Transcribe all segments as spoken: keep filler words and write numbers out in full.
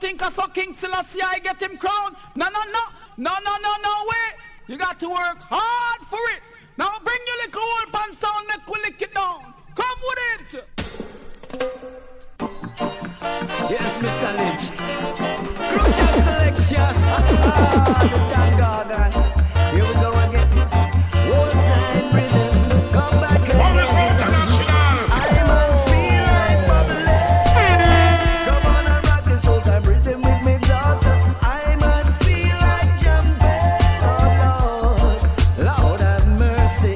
think I saw King Selassie, I get him crowned. No, no, no, no, no, no, no, wait. You got to work hard for it. Now bring your little old pan sound, make we lick it down. Come with it. Yes, Mister Lynch. Crucial selection. The damn gargan. Here we go again. Old time rhythm. Come back again. I might feel like bubbling. Come on and rock this old time rhythm with me, daughter. I might feel like jumping. Oh Lord, Lord have mercy.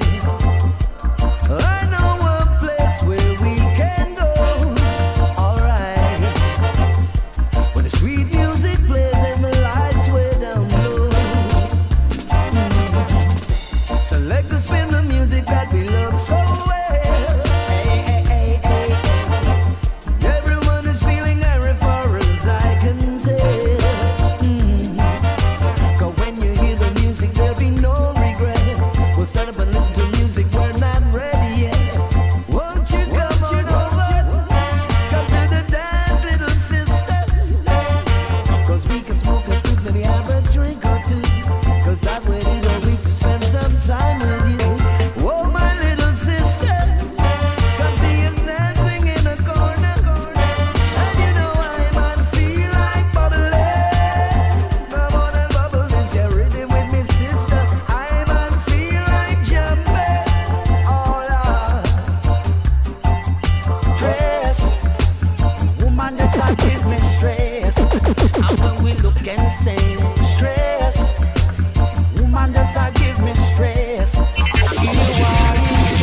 I know a place where we can go. Alright. Where the sweet music plays and the lights way down low. Mm. Select to spin the music that we love so well. Hey, hey, hey, hey, hey. Everyone is feeling very far as I can tell. Mm. 'Cause when you hear the music, there'll be no regret. We'll stand up and listen to music, we're not ready yet. Won't you come on over? Come to the dance, little sister. 'Cause we can smoke a spliff, maybe have a drink or two. 'Cause that way it'll reach to spend some time with you. Oh, my little sister, come see us dancing in a corner. And you know I might feel like bubbling. Come on and bubble this, your rhythm with me, sister. I might feel like jumping. Oh, Lord. Stress, woman, that's how give me stress. And when we look and sing, stress, woman, that's how give me stress. You know why?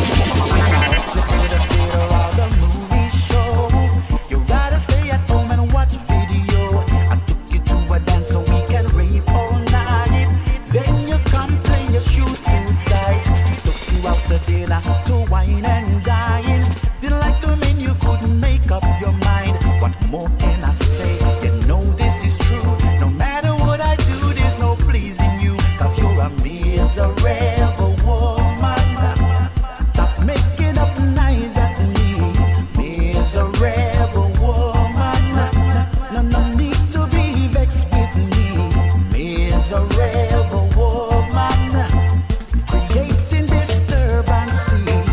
You could have been around the movie show. You'd rather stay at home and watch video. I took you to a dance so we can rave all night. Then you complain your shoes too tight. Took you out to dinner to wine and dine. Didn't like to mean you couldn't make up your mind. What more can I say? You know this is true. No matter what I do, there's no pleasing you. 'Cause you're a miserable woman. Stop making up nice at me. Miserable woman. No, no need to be vexed with me. Miserable woman. Creating disturbance.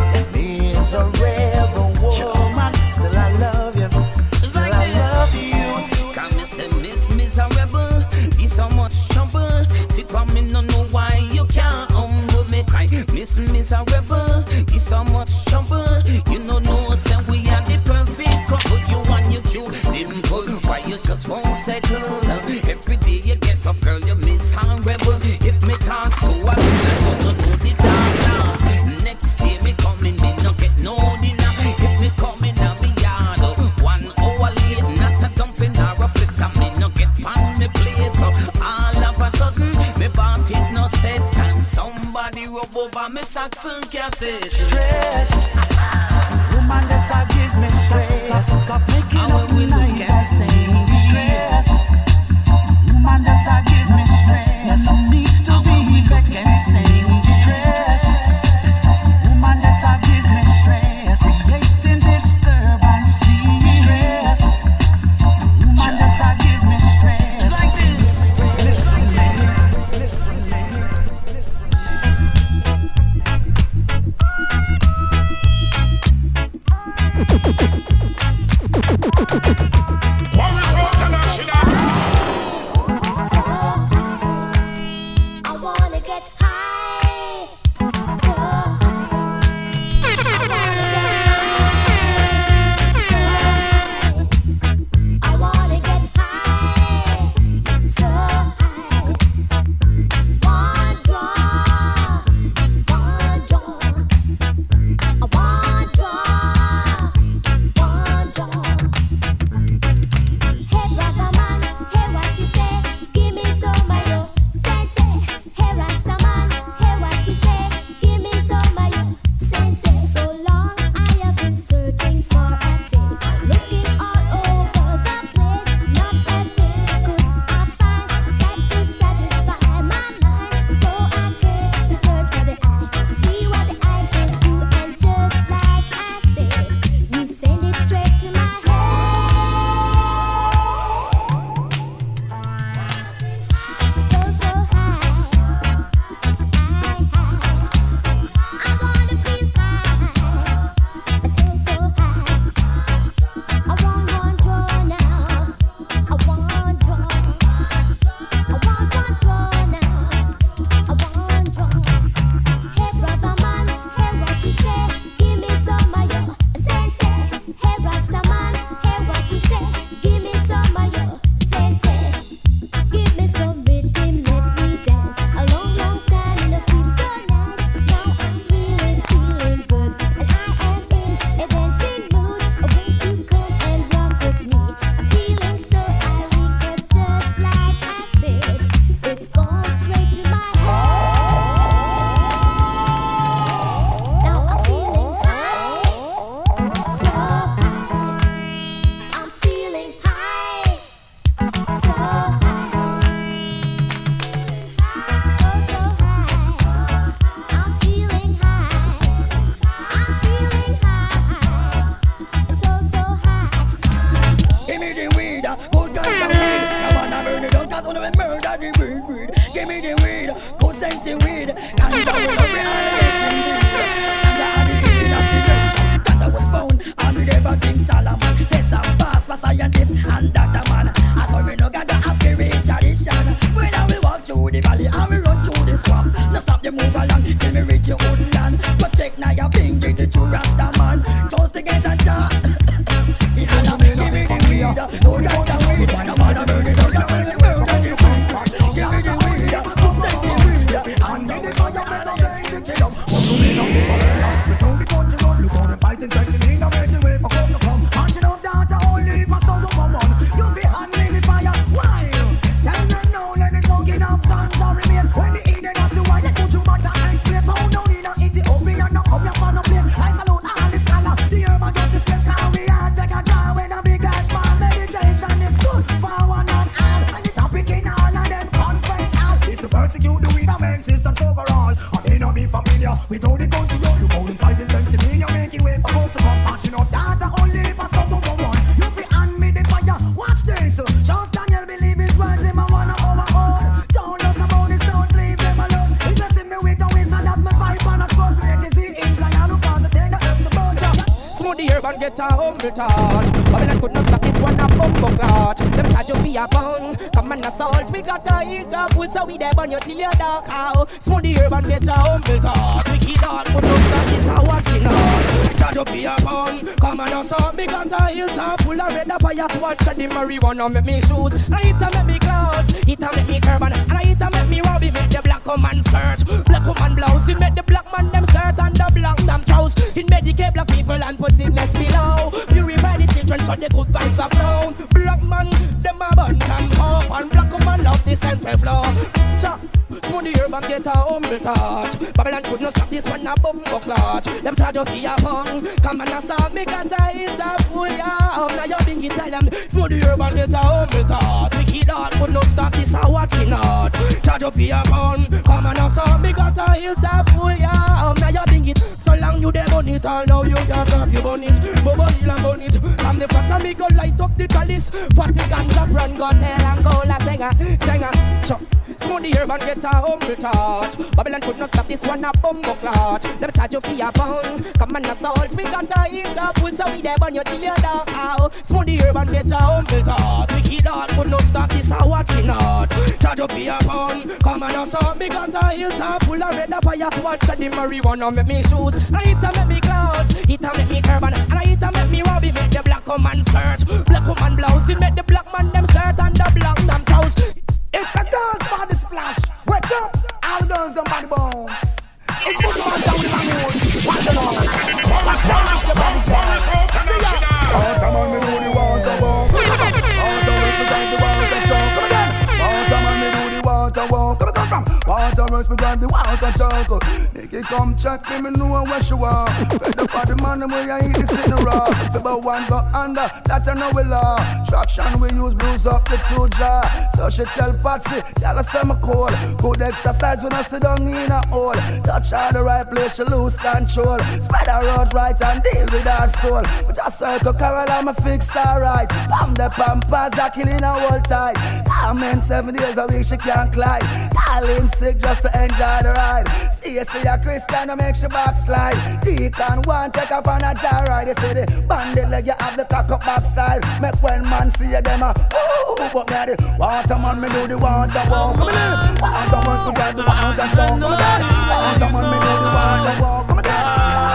Miserable woman. Still I love you. Still I love you. Come me say miss miserable, it's so much trouble. Sit on me no know why you can't humble me. Cry miss miserable, it's so much trouble. You know no say we are the perfect couple. You and you cute dimple, why you just won't settle? Every day you get up, girl, you miss horrible. If me talk to a girl, you no know the talk now. Next day me coming, me no get no dinner. If me coming a me yard, one hour late, not a dumping or a flit, and me no get pan me plate. So all of a sudden, me bought it no set, and somebody rub over me socks and cassette. Stress, woman, that's how give me stress. Stop making up nice and sing. Stress, woman, that's how give me stress. No need to be vexed and sing. Stress, woman, that's how give me stress. Creating disturbance. Stress, woman, that's how give me stress. Like this. Listen, man. Listen, man. I wanna get high, so high. I wanna get high, so high. I wanna get high, so high. One draw, one draw. I want draw, one draw. Hey brother man, hey what you say? Give me some of your sense. Hey Rasta man, weed. Ganja will be yes indeed. Ganja are the healing of the nation. Ganja was found on the river King Solomon. Test and pass for scientists and doctor man. I saw me no ganja have to reach tradition. When I will walk through the valley, I will run through the swamp. No stop the move along till me reach your own land. Protect now your finger, the true Rasta man. Just to get a job. Give me the weed, don't get the weed. No matter where the dog, no matter where the dog. Give me the weed, some sexy weed. And me the fire, me the blaze the chill. What you mean of the fire? We told the country road, look on the fighting sexy. Me no making way for come to come. Marching up down to only for some of one. You feel hand me the fire, why? Tell them no, let the smoking up guns or remain. When the eating has to wire, put you matter and explain. So no need no Ethiopian, no come your fan of plane. I salute all the scholar, the urban justice flame. Can we all take a draw when a big ass man? Meditation is good for one and all. And the topic in all of them conference hall is to persecute the weed and make systems overall. I may not be familiar with all the country road. You call fighting sense in me, you're making way for both to come. Mashing up data only for some of one. You fi hand me the fire, watch this. Just Daniel believe his words, him a one of our own. Don't us about his stones, leave them alone. He blessing me with a wizard, that's my pipe and a spot. Make it see in Zion, who cause a ten to help the bunch. Smooth the herb and get a humble touch. Babylon could not stop this one a bumbo clot. Them charge you for a pound, come and assault. We got a heat up, wood so we there burn you till you're dark out. Smooth the herb and get a humble touch. Wicked heart could not stop this a watching out. Charge you for a pound, come and assault. We got a hilltop full of red fire. Watch the marijuana make me shoes. And it a make me clothes, it a make me turban. And it a make me Robbie make the black woman skirt. Black woman blouse, it make the black man them shirt and the black them trousers. It medicate black people and put sickness below. Purify the children so the good vibes are flow. Black man, them a bun and off. And black woman love the central flow. Chop, smooth the herb and get a humble touch. Babylon could not stop this one a bumbo clot. Them charge you for a pound, come and assault. Me got a hit up full ya. Now you think it tell them smooth the herb and get a humble touch. Wicked heart could not stop this a watching out. Charge you for a pound, come and assault. Me got a hit up full ya. Now you think it so long you dey burn it all. Now you can't have you burn it. Bobo heal and burn it. From the fact me go light up the chalice. Party ganja run go tell Angola singer, singer. Chop. Smooth the herb and get a humble touch. Babylon could not stop this one a bumbo clot. Them charge you for a pound, come and assault. We got a hit up, wood so we there burn you till you're dark out. Smooth the herb and get a humble touch. Wicked heart could not stop this a watching out. Charge you for a pound, come and assault. We got a hit up full of red fire. Watch the marijuana make me shoes. And it a make me clothes, it a make me turban. And it a make me Robbie make the black woman skirt. Black woman blouse, it make the black man them shirt and the black them trousers. It's a dance body splash. Wake up, all guns and body bones. It's good to want down in my mood. Watch it all. Watch out, the body bones. See ya. Oh, come on, me do the water walk. Oh, come on, me do the water choke. Come again. Oh, come on, me do the water walk. Come on, from water rush, me drive the water choke. Make it come check me, me know where she walk. Fed up on the man, where I eat this in the raw. If about one go under, that I know we law. Traction we use, bruise up the two jaw. So she tell Patsy, y'all say me cool. Good exercise when I sit down in a hole. Touch her the right place, she lose control. Spread her out right and deal with her soul. But just circle Carol, I'ma fix her right. Pam the pampas, are killing her whole time. I'm in seven days a week, she can't climb. Darling sick just to enjoy the ride. See you see a Christian, make she backslide. Deacon one take up on a jar ride. They say the bandit leg, you have the cock up backside. Make when man see you, them a ooh, but me a the water man, me do the water walk. Come in, water man, we got the water talk. Come again, water man, me do the water walk. Come again,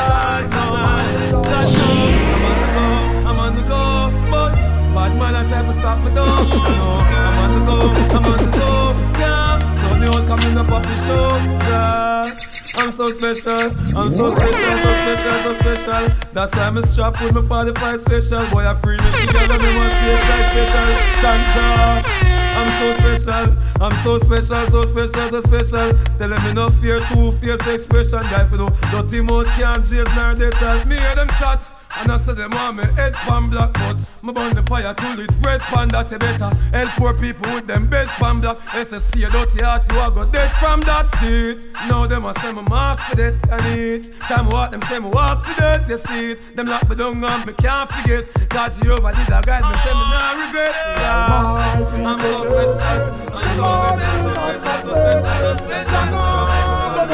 I'm on the go, but bad man I try to stop me down. I'm on the go, I'm on the go, yeah. Tell me what coming up off the show, yeah. I'm so special, I'm so special, so special, so special. That's why I'm strapped with my forty-five special. Boy, I pre me together, me want to taste like petal. Tanta. I'm so special, I'm so special, so special, so special. Tell them me no fear, two fierce expression. Guy for no dirty mouth can't chase nor they tell me hear them shot. And I said them want me head pan black, but me burn the fire to it red pan that you better help poor people with them bed pan black. S S C a dirty heart, you a go dead from that seat. Now them a say me mark for that and each time I walk them say me walk for that, you see it. Them lock me down and me can't forget. God Jehovah did a guide me, say me nah regret. Yeah, I'm so special, I'm so special, so special, so special, so special.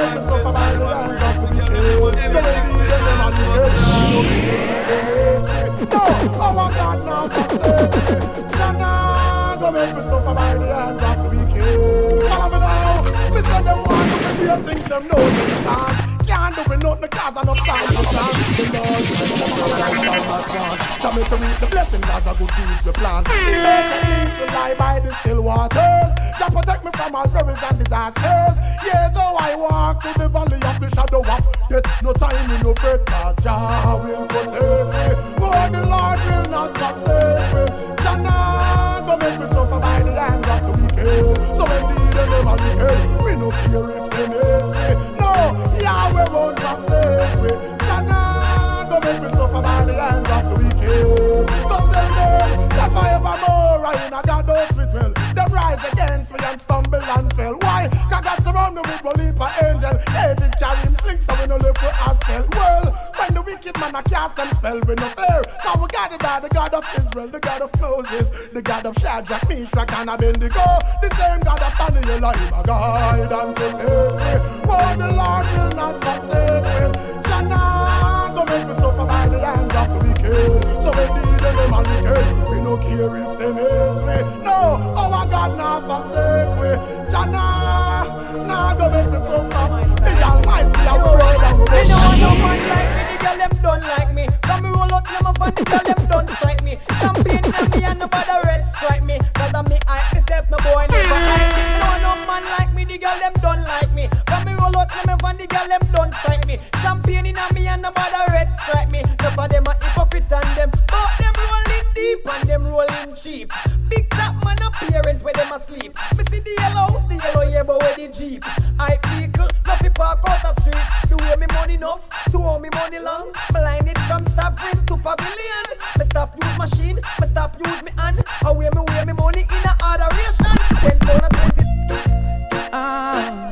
them know they can't. Can't do it nothing because of no signs of chance. The Lord says them all are not gone. Tell me to reap the blessings as a good deeds you plant. He made me to lie by the still waters. Just protect me from all perils and disasters. Yeah, though I walk through the valley of the shadow of death, no time in no fret, cause Jah will protect me. Oh, the Lord will not forsake me. Jah nah go make me suffer by the hands of the wicked. So indeed they never wicked. We no care if they hate me. No, Yahweh won't forsake me. Jah nah go make me suffer by the hands of the wicked. Don't tell them that forevermore I in a God those with well. They rise against me and stumble and fell. Why? Cause God surround me with one heap of angel. David carry him sling so we no live for Askel. Well, when the wicked man a cast them spell we no fear. Cause we got it by the God of Israel, the God of Moses, the God of Shadrach, Meshach and Abednego. The same God of Daniel, I him a guide and protect me. Oh, the Lord will not forsake me. Jah nah go make me suffer by the hands of the wicked. So we need them and wicked. We no care if they hate me. No, our God nah forsake me. Jah nah, nah go make me suffer. The Almighty a world and me no want no man like me, the girl them done like me. Come me roll out them up and the girl them done strike me. Champagne in me and nobody red strike me. Cause I'm me I myself, no boy never like me. No no man like me, the girl them done like me. Come me roll out them up and the girl them done strike me. Champagne in me and nobody red strike me. None of them a hypocrite and them, but them rolling deep and them rolling cheap. Big top man a parent where them asleep. Me see the yellow house, the yellow yeah, but where the jeep. I vehicle, nothing park out the street. Do me money enough, to owe me money long. Blinded from Sovereign to Pavilion. Me stop use machine, me stop use me hand. I wear me wear me money in a adoration. Ten pound and twenty. Ah.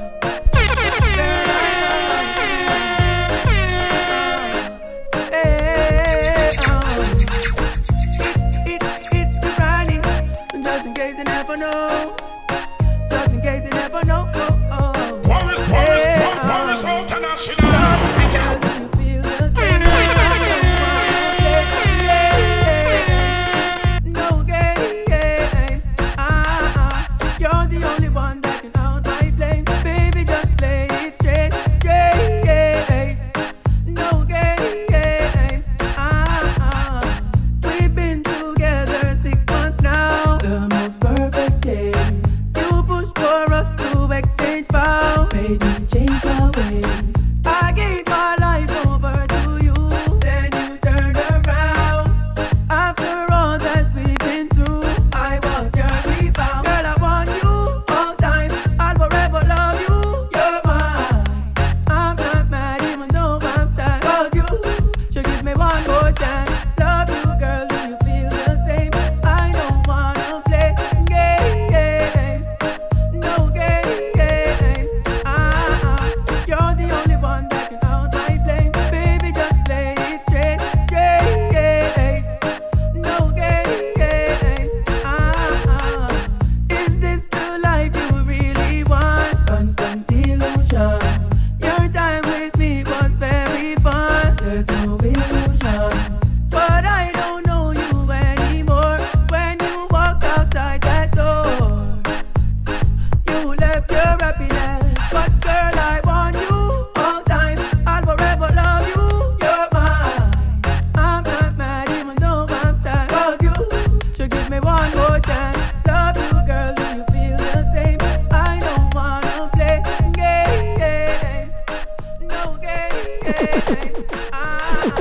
Know. Just in case you never know. Oh, oh. Morris, Morris, Morris, Morris, International. Girl, do you feel the same? No games. Ah, ah. You're the only one that can out my flame. Baby, just play it straight, straight. No games. Ah, ah. We've been together six months now. The most perfect days. You push for us to exchange vows, made me change our ways. I gave my life over to you, then you turned around. After all that we've been through, I was your rebound. Girl, I want you all time, I'll forever love you, you're mine. I'm not mad even though I'm sad, cause you should give me one more chance. Love you, girl, do you feel the same? I don't wanna play games, no games. Ah, ah. You're the only one that can out my flame. Baby, just play it straight, straight. No games. Ah, ah. Is this the life you really want? Constant illusion. Your time with me was very fun. There's no illusion. But I don't know you anymore. When you walk outside that door, you left your happiness. But girl, I want you all time. I'll forever love you, you're mine. I'm not mad even though I'm sad, cause you should give me one more chance. Love you, girl, do you feel the same? I don't wanna play games, no games. Ah,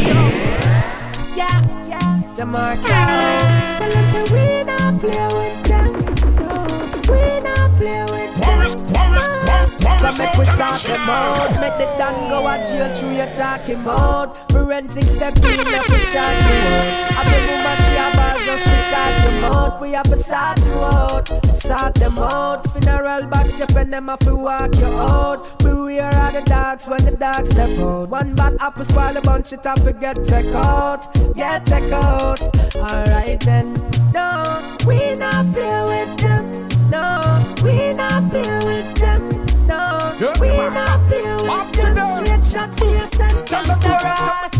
Yeah, yeah, the mark out. Tell them say we not play with them. No, we not play with Morris, them. Morris, Morris, So Morris, make we start them International. out. Make the Dan go a jail through your talking mouth. Forensic step in the future. I be woman she a ball just because you mouth. We have to sort you out, sort them out. Funeral box, your friend them have to walk you out. Beware of the dogs when the dogs step out. One bad apple spoil a bunch, it have to get take out. Yeah, take out. Alright then. No, we not play with them. No, we not play with them. No, Yeah, we man. not play Up with to them. them. Straight shot to your sentence. Tell them That's to right.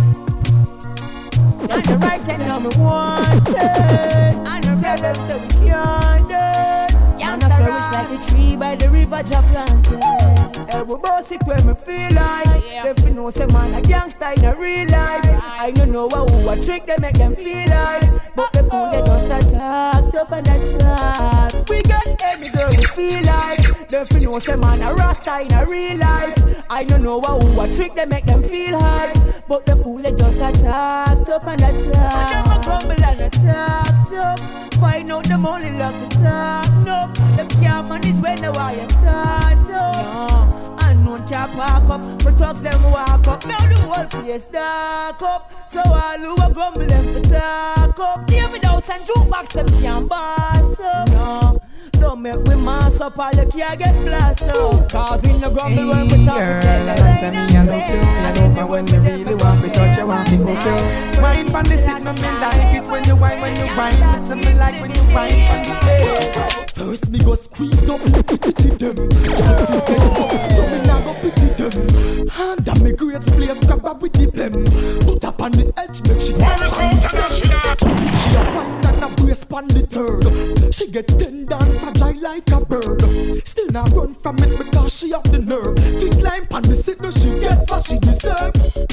That's the right thing I'm wanted. I know tell them so we can't do it. I'm not flourish like a tree by the river just planted. Hey, we boss it where me feel like. Yeah. If you know say man a gangster in a real life. I don't know what who a trick they make them feel like. But the fool they don't attack, tough and that's hard. We get any girl we feel like. If you know say man a rasta in a real life. I don't know what who a trick they make them feel hard. But the fool they just attack, tough and that's hard. And them a grumble and attack, tough. Find out them only love to talk, no. Them can't manage when the wire start up. No. And no one can park up, but talk them walk up. Now the whole place dark up. So all who a grumble them for talk up. David House and jukebox them can't boss up. No. Don't make we mass up, all the can't get blast up. Cause in the grumble hey, when we talk girl, together. I like me, I love you. I know for when me really want to touch you, want to hook you. Wine from the seat, no me like it when you wine, when you wine. Listen me like when you wine from the bed. First me go squeeze up, me pity them. Just you get up, so me now go pity them. Hand on me great place, grab up with the blem. Put up on the edge, make she get on the stem. She a wine and a brace on the third. She get tender and fragile like a bird. Still not run from it because she have the nerve. Fi climb on the seat, no she get what she deserve.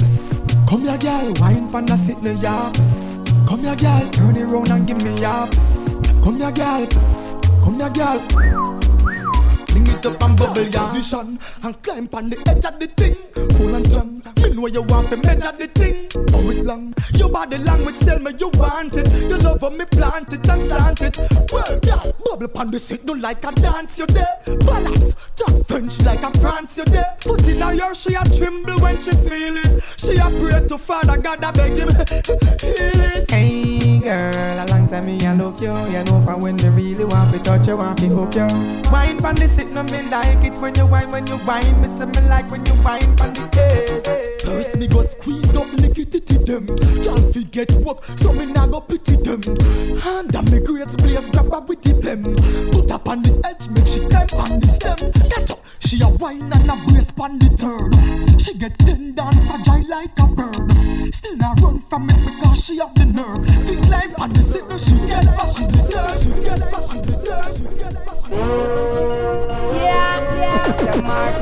Come here, girl, wine from the seat, no ya. Come here, girl, turn it round and give me ya. Come here, girl, come here, girl. Fling it up and bubble ya. Position and climb on the edge of the thing. Cool and strong, me know you want to measure the thing. Oh it long, your body language tell me you want it. You love how me plant it and slant it. Well, yeah, bubble upon the seat, don't like a dance you there. Balance, talk French like a France you there. Foot in her ear, she a tremble when she feel it. She a pray to Father God, I beg him, heal it. Hey girl, a long time me a look you. You know from when me really want to touch you, want to hook you. Wine from the seat, no me like it when you wine, when you wine. Me say me like when you wine from the head. First me go squeeze up, lick it to them. Can't forget work, so me now go pity them. Hand on me great place, grab up with the blem. Put up on the edge, make she climb on the stem. Get up, she a wine and a brace on the third. She get tender and fragile like a bird. Still not run from it because she have the nerve. Fi climb on the seat, no she get what she deserve. She get what she deserve. She get what she deserve. Yeah, yeah, the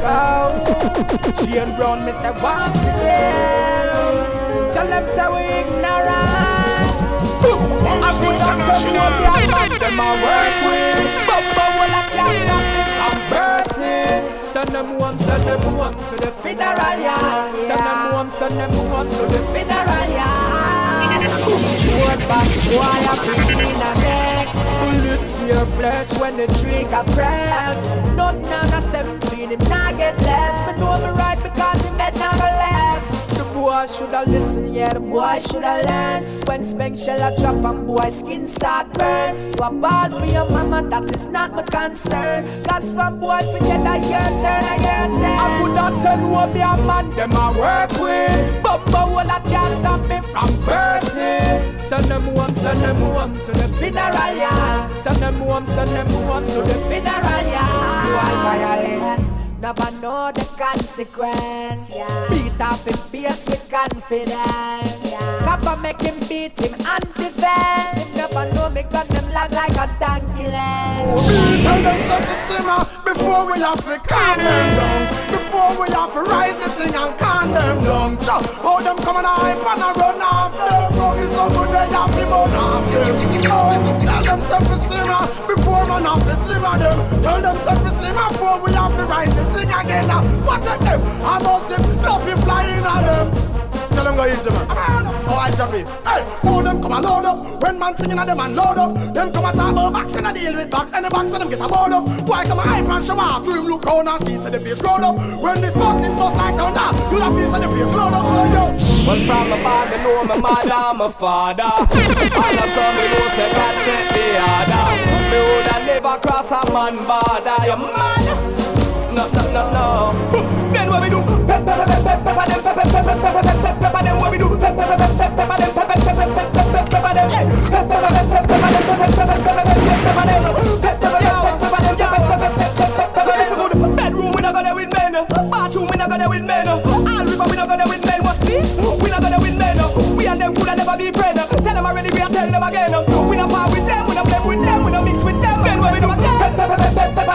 Marco. She and Brown, me say once again. Tell them say we ignorant. I put up some more black man, them I work with. But but when I can't stop me from bursting. Send them home, send them home to the funeral yard. Send them home, send them home to the funeral yard. Word back, boy, I feel in a next. Bullet to your flesh when the trigger press. Not none of seventeen, him not get less. But know me right because him dead never left. The boy shoulda listen, yeah, the boy shoulda learn. When Spank shell a drop and boy skin start burn. You a ball for your mama, that is not my concern. Cause from boy forget that your turn and your turn. I coulda tell who be a man, them I work with. But but all that can't stop me from bursting. Send them home, send them home to the funeral yard. Send them home, send them home to the funeral yard. Boy violence, never know the consequence. Yeah. Beat off him face with confidence. Yeah. Copper make him beat him anti-fence. Him never know me gun them loud like a donkey leg. We tell them something simmer before we have to calm them down. Before we have to rise the thing and calm them down. Oh, them come and hype and I run after. So it's so good they have to run after. Oh, tell them something simmer before man have to simmer them. Tell them something simmer before we have to rise the thing again. Watch at them, I must have not be flying at them. Tell them go easy man. Oh, I jump in. Hey, oh, them come and load up. When man singing at them and load up. Them come and talk about box and I deal with box. And the box and them get a board up. Why come and hype and show off? Dream look round and see to the place load up. When this bus, this bus like thunder. You have feel to the place load up. So yo. Well, from my band, me know my mother and my father. And I saw me know say God sent the order. Me woulda never cross a man border. You mad? No, no, no, no. Then what we do? Pepper, pepper, pepper, pepper, them, pepper, pepper, pepper, pepper, pepper, them. What we do? Pepper, pepper, pepper, pepper, them, pepper, pepper, pepper, pepper, pepper, them. Pepper, pepper, pepper, pepper, them, pepper, pepper, pepper, pepper, them. Pepper, pepper, pepper, them, pepper, pepper, pepper, pepper. Bedroom we not gonna win men. Bathroom we not gonna win men. All river we not gonna win men. What's this? We not gonna win men. We and them coulda never be friends. Tell them already, we a tell them again. We not part with them, we not play with them, we not mix with them. Then what we do? Pepper, pepper, pepper, pepper, them.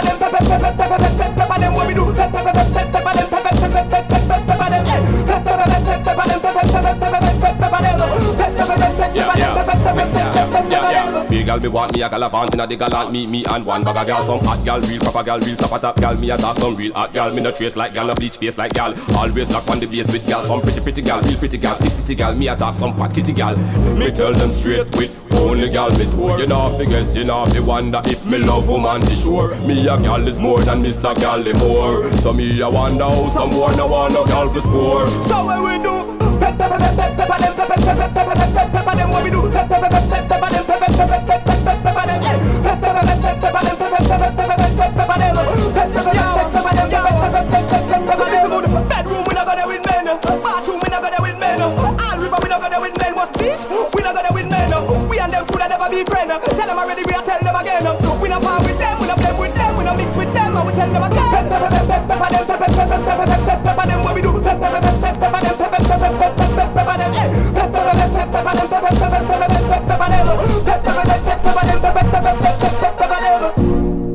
pepper them what we do. Pepper them, pepper them, pepper them, pepper them, pepper them, pepper them, pepper them, pepper them, pepper them, yeah, yeah, yeah, yeah. Big girl me want me a galavant inna the galant me, me and one bag of girl. Some hot girl, real proper girl, real top top girl. Me a talk some real hot girl. Me no trace like girl, no bleach face like girl. Always lock on the blaze with girl. Some pretty pretty girl, real pretty girl, stick titty girl. Me a talk some fat kitty girl. Me tell them straight with only girl me tour. You know fi guess, you know fi wonder if me love woman to sure. Me a girl is more than Mister Girl the more. So me a wonder how some more no want no girl to score. So what we do? Pepper them, pepper them, pepper them, pepper them, pepper them what we do? Pepper them, pepper them, pepper them, pepper them, pepper them, pepper them, pepper them, pepper them, pepper them, pepper them. Bedroom we not gonna win men. Bathroom we not gonna win men. All river we not gonna win men. Must beach we not gonna win men. We and them coulda never be friends. Tell them already, we a tell them again. We not part with them, we not blend with them, we not mix with them, and we tell them again. Pepper them, pepper them, pepper them, pepper them, pepper them what we do? Pepper them, pepper them, pepper them, pepper them, pepper them, pepper them, pepper them, pepper them, pepper them, pepper them, pepper them, pepper them, pepper them.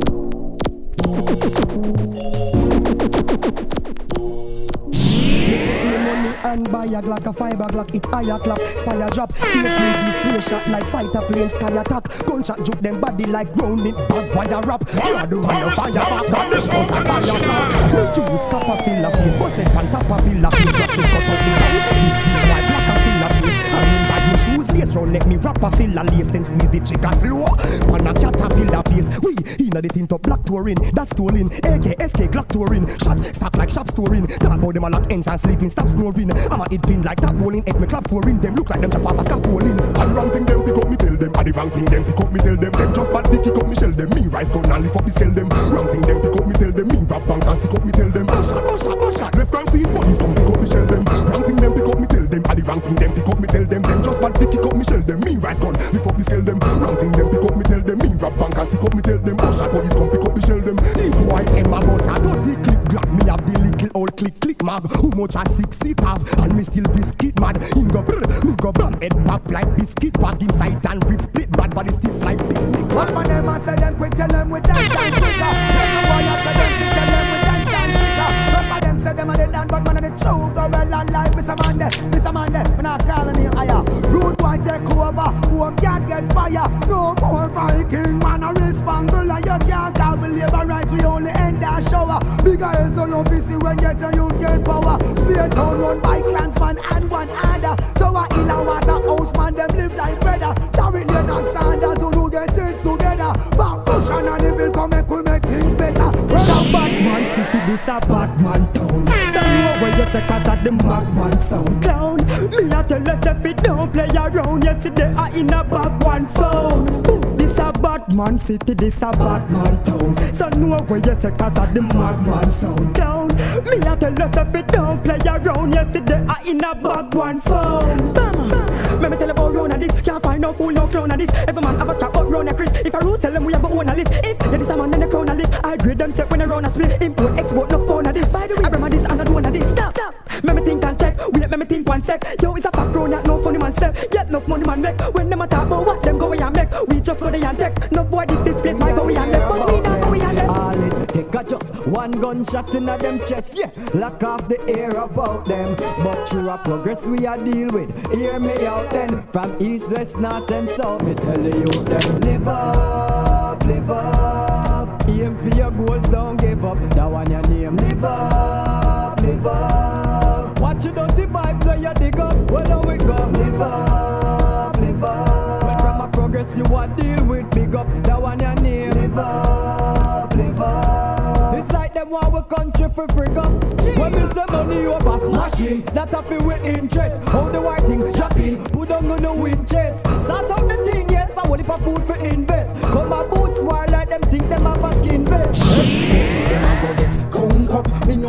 And buy a Glock, a fiber Glock, it higher clap, spire drop, eighteen spray shot like fighter plane, sky attack, gunshot juke them body like grounded bag wire rap. You are the man of fire back, got this house a fire shot. Me choose copper fill of face, bust it on top of fill of face, watch it cut out the cow. If the white black a fill of trees, I mean by your shoes, lace round neck me wrap a fill of lace, then squeeze the trigger slow. Pan a caterpillar face, we inna the tint of black touring, that's stolen, A K S K Glock touring, shot stack like shop storing, talk about them a lock ends and sleeping, stop snoring. I'm a it pin like that bowling, if me clap for in them look like them chop off a scaffolding. And the wrong thing them pick up me tell them, and the wrong thing them pick up me tell them. Them just bad pick up me shell them, me rise gun and lift up me sell them. Wrong thing them pick up me tell them, me rap bank and stick up me tell them. Oh shot, oh shot, oh shot, left crime scene police come pick up me shell them. Wrong thing them pick up me tell them, and the wrong thing them pick up me tell them. Them just bad pick up me shell them, me rise gun lift up me sell them. Wrong thing them pick up me tell them, me rap bank and stick up me tell them. Oh shot, police come pick up me shell them. The boy them a boss a dirty click glock, me have the little old click click mag. Who much a six it have, and me still biscuit mad. In go brr, me go bam, head pop like biscuit bag inside and rib split bad body stiff like big nick. What man them a say them quick tell them with that time quicker. Yes, boy I say them sick tell them with that time quicker. What man them say them a the done, but man a the true gorilla life. Miss a man there, miss a man there, me not calling him higher. Rude boy take over, home can't get fire. No more Viking man a responsible and you can't call me labor right. We only end that shower. Bigger heads on your busy when get a youth get power. Spear town run by clansman and one other. So a hill and water house man them live like brother. Charity Lane and Sanders who get it together. Back push and a devil come make we make things better. This a Batman city, this a Batman town. So know where you say cause of the madman sound. Clown, me a tell us if it don't play around. Yesterday I in a bag one phone. This a Batman city, this a Batman town. So know where you say cause of the madman sound. Clown, me a tell us if it don't play around. Yesterday I in a bag one phone. Let me tell about round of this. Can't find no fool, no clown of this. Every man have a strap up round a Chris. If I rule, tell them we have a own a list. If there is a man then the crown a list. I grade them set when I round a split. Import, export, no phone of this. By the way, I remember this and I do one of this. Stop, stop. Let me think and check. Wait, let me think one sec. Yo, it's a fact round that no funny man step. Get enough money man make. When them a talk about what them go away and make. We just go there and take. No boy this this place my go away and make. But we not go away and make. All it take a just one gunshot in a them chest. Yeah, lock off the air about them. But through a progress we a deal with. Hear me out then. From east, west, north and south. Me tell you them. Live up, live up. Aim for your goals, don't give up. That one your name. Live up, live up. Watch your dirty vibes where you dig up. Where do we go? Live up, live up. When from a progress you want deal with. Big up, that one your name. Live up, live up. It's like them want our country for bring up. When we say money over machine, that happy with interest. How the white thing shopping, put on on the wind chest. Start out the thing, yes, I want it for food for invest. Come my boots war like them think them have a skin vest. Them a go get conk up. Me know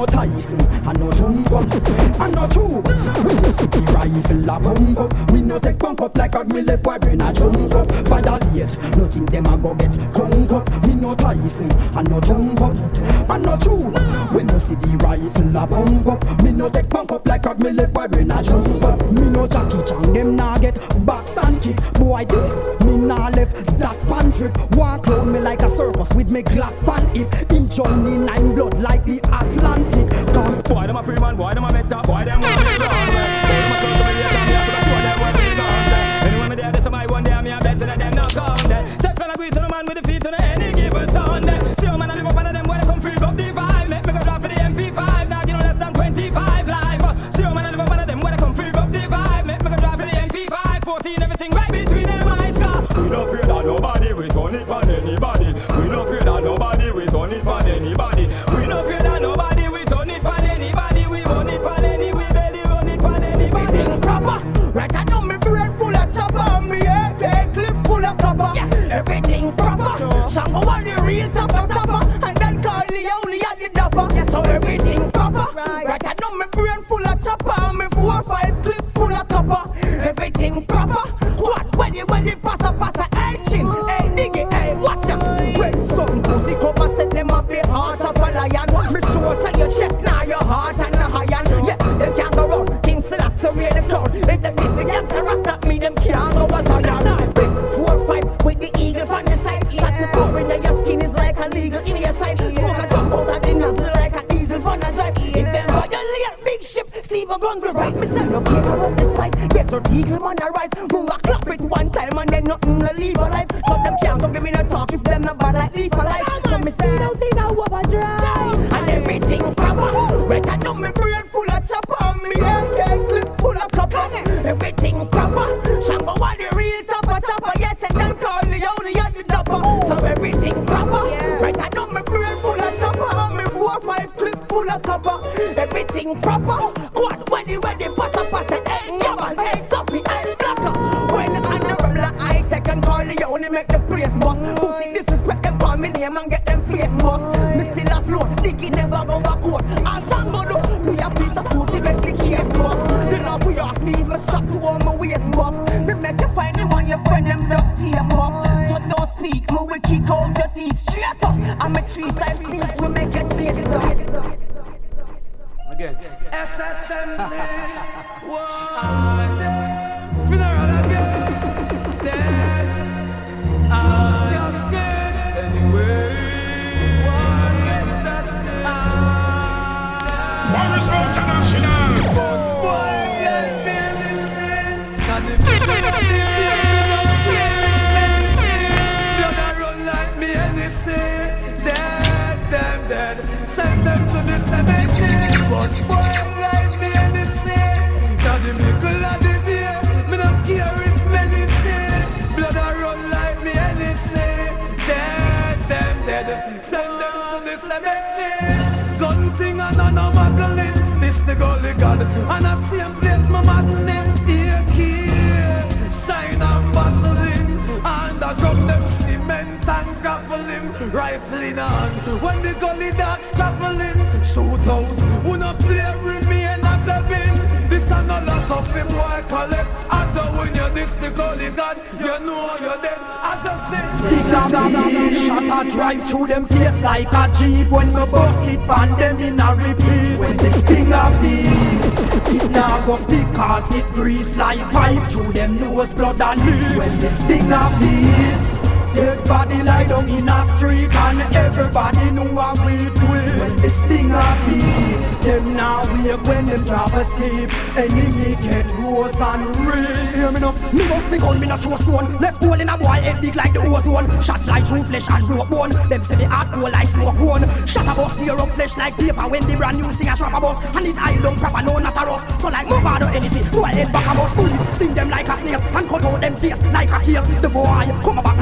no Tyson, I no Jumbo, I no true. When you see the rifle a bump up, me no take bump up like a me left boy brain a jump up. Violate, no think them a go get crunk up. Me no Tyson, I no Jumbo, I no true. When you see the rifle a bump up, me no take bump up like a me left boy brain a jump up. Me no Jackie Chan, them nah get box and kick. Boy this, me nah left that pan trip. Walk round me like a circus with me Glock pan hip. Him journey nine blood like the Atlantic. Come. Boy them a pre-man, boy them a better, boy them want me gone. Boy them a come to me later, me a put a show them want me gone. Anyway me there, this is my one day, me a better than them not gone there. Step fella agree to the man with the feet to the any given Sunday. See how man a live up under them where they come free up the vibe. Make me go drop for the M P five, now you know less than twenty-five live. See how man a live up under them where they come free up the vibe. Make me go drop for the M P five, fourteen everything right between them eyes. We don't fear that nobody, we turn it on anybody. We don't fear that nobody, we turn it on anybody. We don't fear that nobody, we turn it on anybody. We run it on any, we barely run it on anybody. Everything proper, right? I know me brain full of chopper, me A K clip full of copper. Yeah. Everything proper, Shango on the real topper topper, and then Carly only at the dopper. Yeah. So everything proper, right? I know me brain full of chopper, me four five clip full of copper. Everything proper, what when you when you pass a pass a hey chin, hey nigga, hey watch ya. When some pussy come and set them up the heart of a lion, me sure say your chest now your heart and the iron. Yeah, them can't go round, King Selassie wear the crown. If them miss the gangster rust, that mean them can't go as a lion. Big four five with the eagle on the side. Shot the power in your skin is like a legal in your side. Smoke a jump out of the nozzle like a diesel on a drive. If them violate big ship, Steve a gun will rise. Me say no care about the spice. Yes, or eagle man a rise. Move a clap it one time and then nothing to leave alive. So them can't come give me no talk if them not bad like leaf alive. So me say don't see no overdrive. And everything proper. Right I know me brain full of chopper. Me A K clip full of copper. Everything proper. Shango on the real topper topper. Yes, and then Carly only at the dopper. So everything proper. Right I know me brain full of chopper. Me four five clip full of copper. Everything proper. Quad when the when the pass a pass a hey gamal hey coffee hey blocker. When the honorable I take and Carly only make the place boss. Who see disrespect them call me name and get them face boss. Me still a float, Diggy never go backward. And Shango do, me a piece of food to make the case boss. You know we ask me, me strap to all my waist boss. Me make you find the one your friend them duct tape up. So don't speak, me will kick out your teeth straight up. I'm a three size things we make you taste it. Again. S S M C. One. Funeral again. Then. I'll just get anyway. One. Justice. One is international. Boy, let me listen. Can the people of the people not hear anything? Blood a run like me anything. Dead, them dead. Send them to the cemetery. But boy, like me anything. Now the mickle of the beer, me not care if many say. Blood a run like me anything. Dead, them dead. Send them to the cemetery. Gun thing and a no muggling. This the gully god. And a same place my maddening. Here key, shine and bustling. And a drum them cement and grappling. Rifling on when the gully dogs traveling. Shoot out, who not play remain as a bin. This and a lot of him boy collect. As a when you this the gully god, you know you're dead as a sin. Stick shot a drive through them face like a jeep. When me bust it pan them in a repeat. When the stinger beats, it now go stick cause it grease like pipe through them nose blood and leaf. When the stinger beats, dead body lie down in a street and everybody know what we do. When the stinger beats, them now wake when them drop asleep. Enemy get rose and real. Hear me now, me bust me gun, me not show stone. Left hole in a boy head big like the ozone. Shot like through flesh and broke bone. Them say the hard cold like smoke bone. Shot a bus tear up flesh like paper when the brand new thing a strap a bus. And it eye down proper, no not a rust. So like move on or anything, boy head back a bus. Sting them like a snake and cut out them face like a tail. The boy come back knife a tree.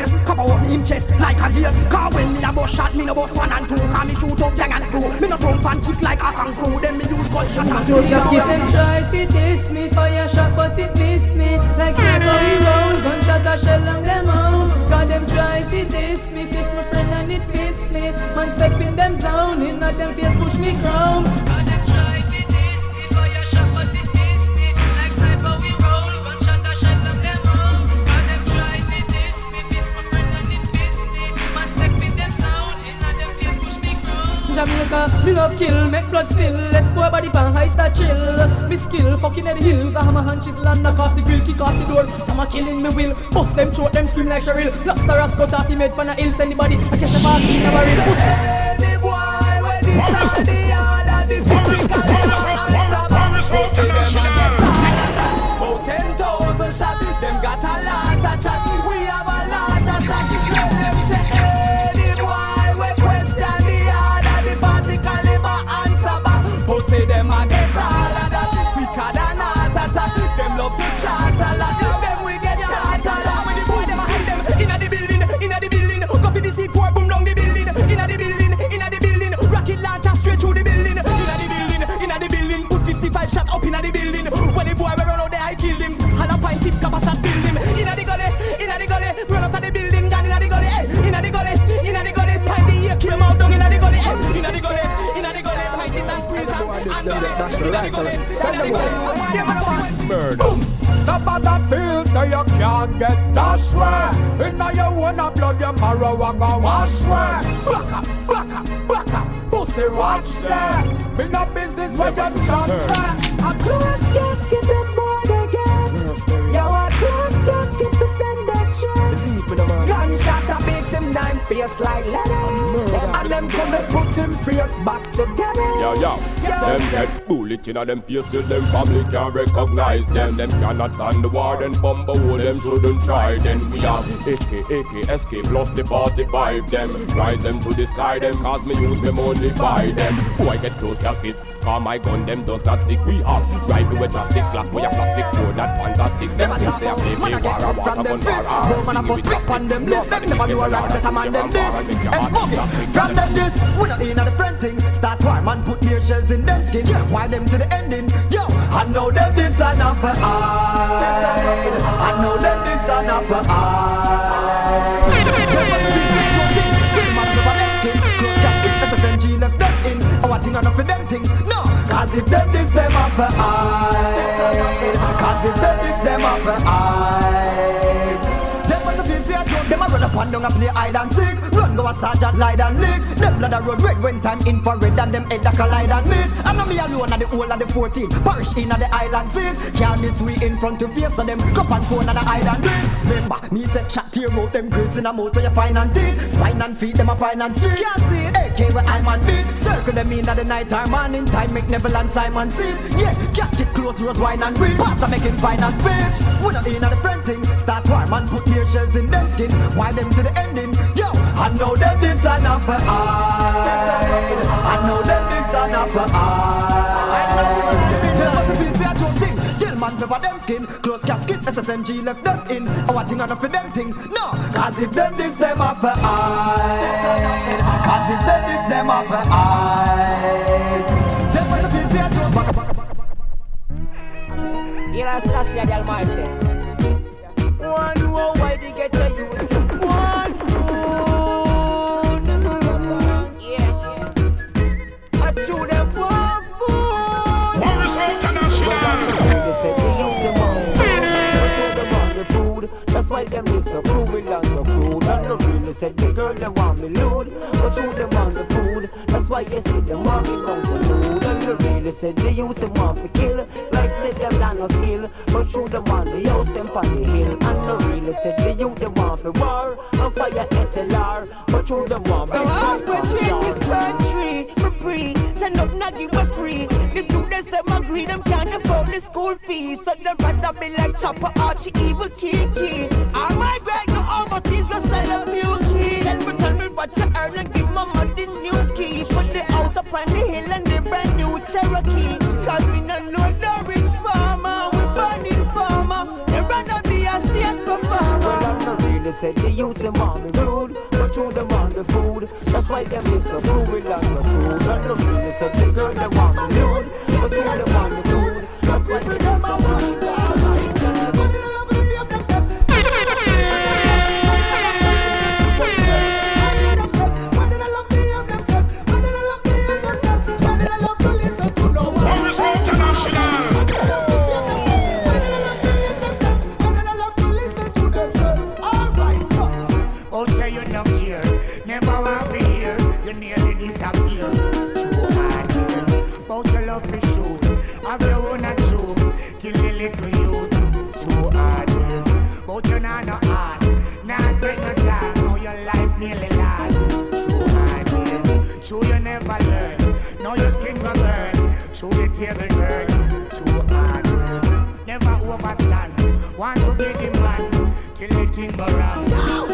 flesh cover up me in chest like a gear. Cause when me a bust shot, me no bust one and two. Cause me shoot up gang and crew. Me no thump and kick like a kung fu. Then me use gunshot and Just get them try to diss me. Fire shot but it miss me. Like sniper we roll. Gunshot a shell on them out. Cause them try to diss me. Fist my friend and it miss me. Man step in them zone. In not them face push me crown. Cause them try to diss me. Fire shot but it miss me. Like sniper we roll. Gunshot a shell on them out. Cause them try to diss me. Fist my friend and it miss me. Man step in them zone. In not them face push me crown. Jamaica, me love kill, make blood spill. Let boy body pan high start chill. Me skill, fucking at the hills. I hammer hand chisel and knock off the grill, kick off the door. Some a killing me will. Bust them throat, them scream like Cheryl. Lobster ass cut off the made pan a hill. Send the body, I catch the mark in a barrel. Pussy. Any boy when this are the yard and the physical answer back. Pussy them a get tired. About ten thousand shots, them got a lot of chat. We have a lot of chat. Them say any boy when question the yard and the physical answer back. Pussy them a get all of that. Quicker than heart attack. Them love to chat a lot. Them we get shot a lot. When the boy them a hide them inna the building, inna the building. Go for the C four, boom down the building. Inna the building, inna the building. Rocket launcher straight through the building. Inna the building, inna the building. Put fifty-five shot up inna the building. When the boy we run out there, I kill him. And a pint tip cap a shot kill him. Inna the gully, inna the gully. Run out of the building, gone inna the gully. eh. Inna the gully, inna the gully. Pint the ear, kill him out down inna the gully. eh. Inna the gully, inna the gully. Pint it and squeeze and and do it. Inna the gully, inna the gully. Murder. The battlefield so you can't get dash way. Inna your own blood your marrow a go wash way. Back up, back up, back up. Pussy watch there. Me no business with your transfer. A close casket them boy they get. Yo, a close casket to send that shit. Gunshots a beat him nine face like leather. And them come and put him face back together. Yo, yo, them get bullet in a them face till them family can't recognize them. Them cannot stand the war, then bumble hole, them shouldn't try. Then we have A K, A K, S K plus the forty-five. Them rise them to the sky, them cause me use them only by them. Who I get close casket, call my gun, them does not stick. We have rifle with plastic, clock with a plastic board, that fantastic. Them things say I play play war, a water gun war. Man a put black on them list. Them never do a right set a man them this. And smoke it from them this. We not in on the front thing. Start war man put their shells in them skin. Why them to the ending? Yo, I know them this and not for hide. I know them this and not for hide. Kill man never them skin. Close casket S S M G left them in. I want thing enough for them thing. No, cause if them this them up for hide. Cause if them this them up for hide. Them a run up and down and play hide and seek. Run go a sergeant, lie and lick. Them blood a road red when time infrared and them head a collide and meet. And now me alone at the whole of the fourteen. Parish in at the island seas. Can't miss we in front to face of them. Cup and phone at the island beat. Remember, me said chat tear out them grades in a mouth where you find and teeth. Spine and feet, them a find and street. Can't see it. A K where I'm on beat. Circle them in at the night time and in time make Neville and Simon see. Yeah, catch it close, rose wine and weed. Pastor making finance speech. We not in at the front thing. Start war man put their shells in them skin. Why them to the ending? Yo, I know them this and not for hide. I know them this and not for hide. Them must be their own thing. Kill man for them skin. Close casket, S S M G left them in. I want thing enough for them thing. No, cause if them this them up for hide. Cause if them this them up for hide. Them must be their own thing. Here I see the Almighty. One who why they get to you. One food. Yeah, yeah. I chew them for food. They say they use them on. I chew them on the food. That's why them lips so cruel and so crude. And the really said the girl they want me lewd. But chew them on the food. That's why you see them walking down so rude. And the really said they use them on for kill. Like said them not no skill. But chew them on the house them on the hill. And the really said they use them on for war. And fire S L R. But chew them on for halfway between this country for free. Send up naggy for free. The students them agree them can't afford the school fees. So them rather be like Chopper Archie evil Kiki. I migrate to overseas to sell a few keys. Then return me what you earn and give my money new key. Put the house up on the hill and the brand new Cherokee. Cause we don't know the rich farmer. We burning farmer. They rather be a stage performer. Well, I'm not really said the youth them want me rude, but you them want the food. That's why them lips are food with lots of food. And the really said the girl them want me nude, but you them want the food. That's why they them want me rude. Want to be the man till the king go round.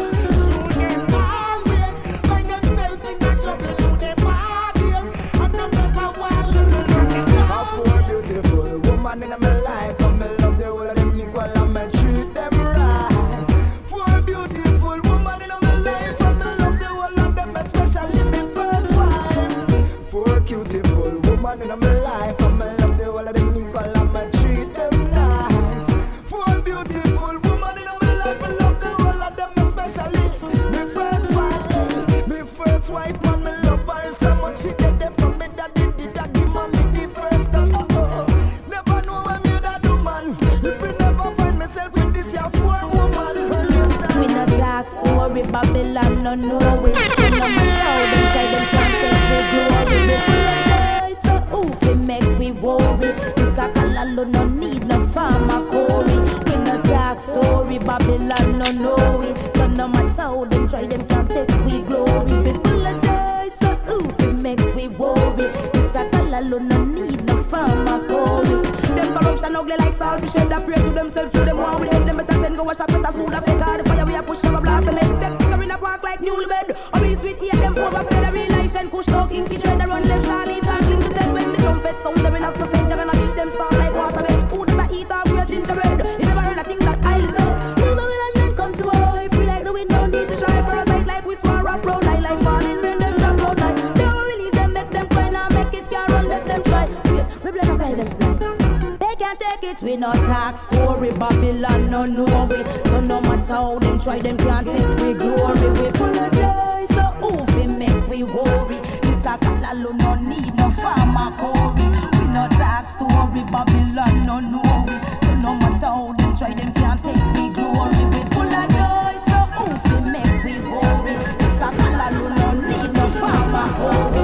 Shoot them always, find themselves in the trouble. Shoot them always, and them never want to see them. I'm for a beautiful woman in my life, and I love the whole of them equal, and I treat them right. For a beautiful woman in my life, and I love the whole of them, especially my first wife. For a beautiful woman in my life, and I love the whole of them equal, and I treat them nice. For a beautiful woman in my life, I love the whole of them, especially my first wife. My first wife, man, I love her so much. She get them from me, daddy, did that give man me the first touch. Oh, oh. Never know when me that do, man. If we never find myself in this year for a woman. We no dark story, Babylon no know it. So no matter how them try, them can't take we glory. We full of joy, so who fi make we worry? This a calalo no need no pharmacory. We no dark story, Babylon no know it. So no matter how them try, them can't take we glory. We full of joy, so who fi make we worry? This a calalo no need no pharmacory. Them corruption ugly like salt, we shed that pray to themselves through them one with them better send go wash up with a soda fake hard fire we a push up a blast and make them come in a park like mule bed. Or we sweet ear them over federation push no kinky trade run left Charlie can't cling to them when the trumpet sound they will have to fetch and beat them sound like water bed. Who does that eat or bread in the bread? You never heard a thing that I say. River will and then come to boy. Feel like the wind don't need to shine for a sight like we swore up road like like falling rain them drop road like. They don't release them make them try now make it can't run let them try. We bless aside them slide. They can't take it, we no talk story. Babylon no know we. So no matter how them try, them can't take we glory. We full of joy, so who fi make we worry? This a calalo no need no pharmacory. We no talk story, Babylon no know we. So no matter how them try, them can't take we glory. We full of joy, so who fi make we worry? This a calalo no need no pharmacory.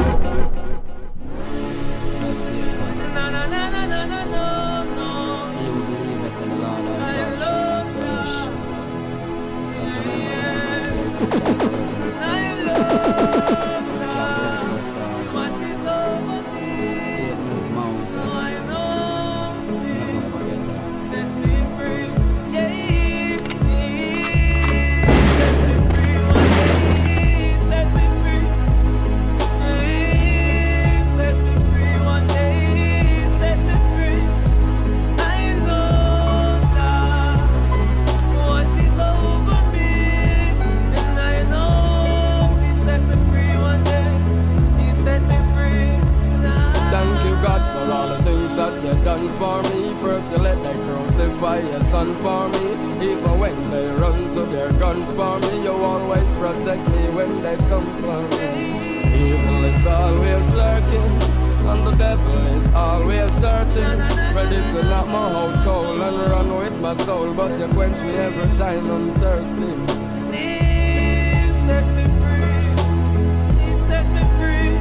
Na na na na na na no no. You will believe it in the Lord of touch and touch. As a member of the Hotel I love God bless us all. what is over me. Great move mountain. So I know Never forget that. set me free. Yeah. Set me free one day. Set me free. Yeah. Set me free one day. Set me free. I know that what is over me, and I know He set me free one day. He set me free. Now. Thank you, God, for all the things that you've done for me. First, you let them crucify your son for me. Even when they run to their guns for me, you always protect me when they come for me. Evil is always lurking, and the devil is always searching. Ready to knock my out cold and run with my soul, but you quench me every time I'm thirsty. He set me free. He set me free.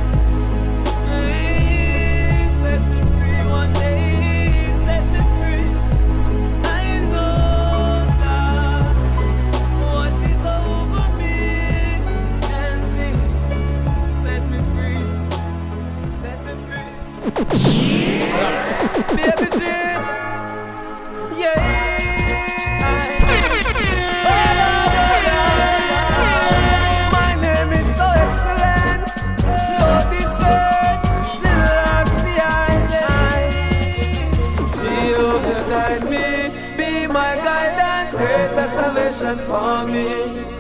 He set me free one day. He set me free. I know that what is over me and me set me free. Set me free. Baby J. Yeah. My name is so excellent. No discern. Still I She will guide me. Be my guidance. Great salvation for me.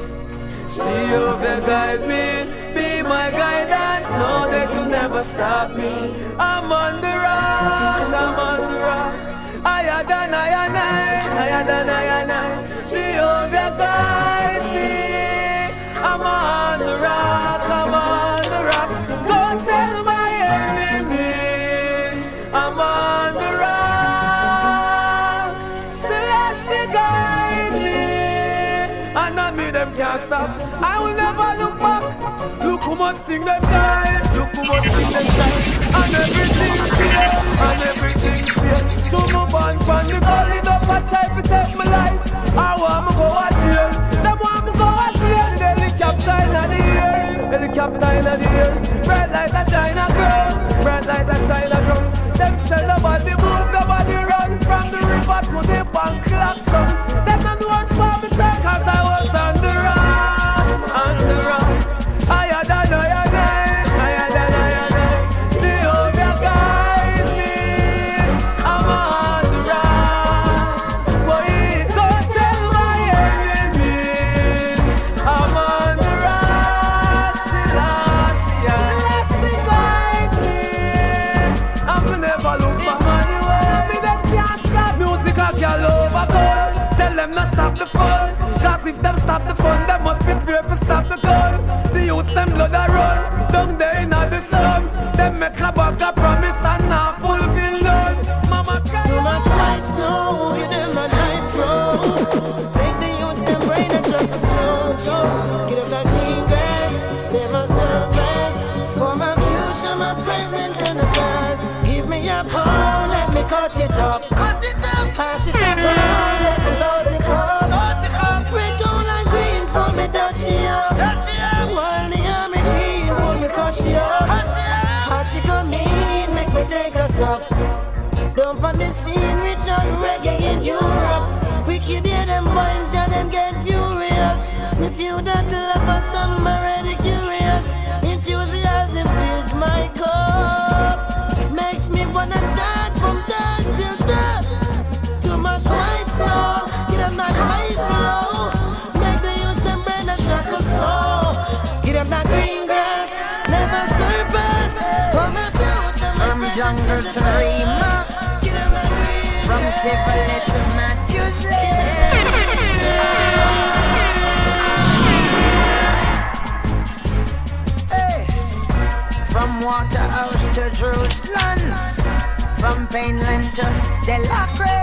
Jehovah guide me, be my guidance. No, they could never stop me. I'm on the rock, I'm on the rock. Higher than I and I, higher than I and I. Jehovah guide me. I'm on the rock, I'm on the rock. Go tell my enemy, I'm on the rock. Celeste guide me, and I me them can't stop. I will never look back. Look how much thing they shine, look how much thing they shine. And everything fail, and everything fail. To move on from the gully, up I try to take my life. I want me go out here, them want me go out here. The helicopter in the air, helicopter in the air. Bright light a China girl, bright light a China girl. Them sell the body move, the body run from the river to the bank clock down. Them not know what's for me back, cause I was on the rock, on the rock. Higher than I and I, higher than I and I. Jehovah guide me, I'm on the rock. Boy, go tell my enemies, I'm on the rock. Selassie, Selassie guide me, I'm never look back. Me them can't stop music, I can't overcome. Tell them not stop the fun, cause if them stop the fun, they must prepare for stop the gun. The youth them blood a run, down there in the sun. Them make a bag a promise and not fulfill none. Mama cry. Do not cry slow, give them a knife flow. Make the youth them brain and just slow. Give them that green grass, live a surface. For my future, my presence and the past. Give me a pound, let me cut it up. Cut it up, pass it up, let me load the cup. Red, gold and green for me, touch it up. While the army green, hold me, catch it up. Hot you come in, make me take us up. Dump on the scene, rich on reggae in Europe. Wicked hear them boys, yeah, them get furious. If you don't love us, I'm already curious. Enthusiasm fills my cup. Makes me wanna chant from dark till dusk. Too much white snow, get them that high flow. Make the youth them brain a shackle slow. Get them that green grass, never surpass. From a future, from jungle to Rima. Get them that green from Tivoli to Matthews Lane. Hey. From Waterhouse to Jerusalem, from Painland to Delacre.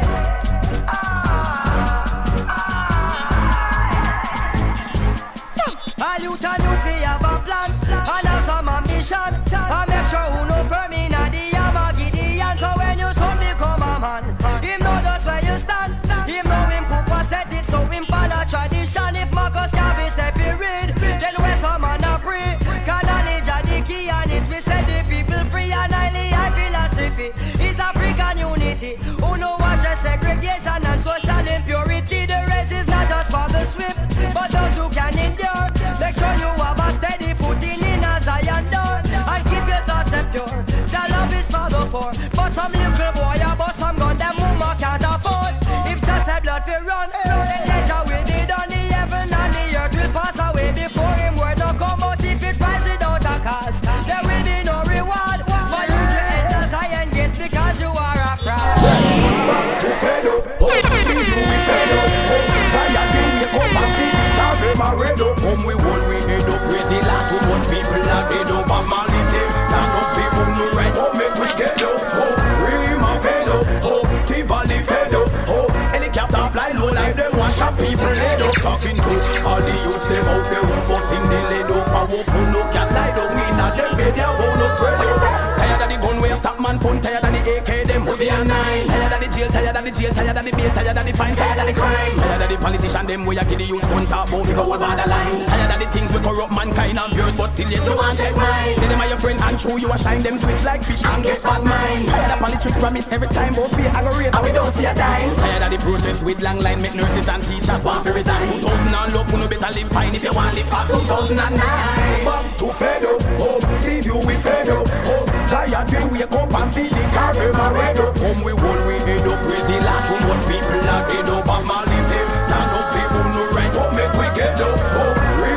All you to do fi have a plan and have some ambition. And make sure who know firm in a the Armageddon. So when you son become a man, him know just where you stand. Him know him Papa said it, so him follow tradition. If Marcus Garvey step he read, then where some man a pray. Cause knowledge are the key and it we set the people free. And highly high philosophy is African unity. Who know what just segregation and social impurity. The race is not just for the swift, but those who can endure. Make sure you have a steady footing in a Zion door. And keep your thoughts pure. Your love is for the poor. But some little boy a bust some gun them woman can't afford. If just a blood will run, then nature will be done. The heaven and the earth will pass away before him word no come out. If it rise without a cost, there will be no reward for you to enter Zion gates because you are a fraud. Back to fed up, oh, see you we fed up, oh, Zion we wake up and see the time them a red up. Come we hold we head up with the last too much people are dead up. And Mali say, stand up people no right, oh make we get up, oh, Rima fed up, oh, Tivoli fed up, oh, helicopter fly low like them wash up people head up. Talking to all the youths them out there who busting the lead up. I won't pull no cat lie down in a them bed, they won't look ready. Tired of the gun way of top man fun, tired of the A K them pussy and nine. Tired of the jail, tired of the jail, tired of the bait, tired of the fine, tired of the crime. Tired of the politician them way I give the youth gun talk about we go over the line. Tired of the things we corrupt mankind and yours, but still you don't want take mine. Say them are your friend and true, you a shine them switch like fish and get bad mind. Tired of politics promise every time, but pay I go rate and we don't see a dime. Tired of the process with long line, make nurses and teachers want to resign. two thousand and look, you no better live fine if you want live past two thousand nine. Back to fed up, oh, see you we fed up, oh, tired we wake up and see the car them a red up. Come we hold we head up, with the last too much people are dead up. And Mali say, stand up people no right, oh make we get up, oh,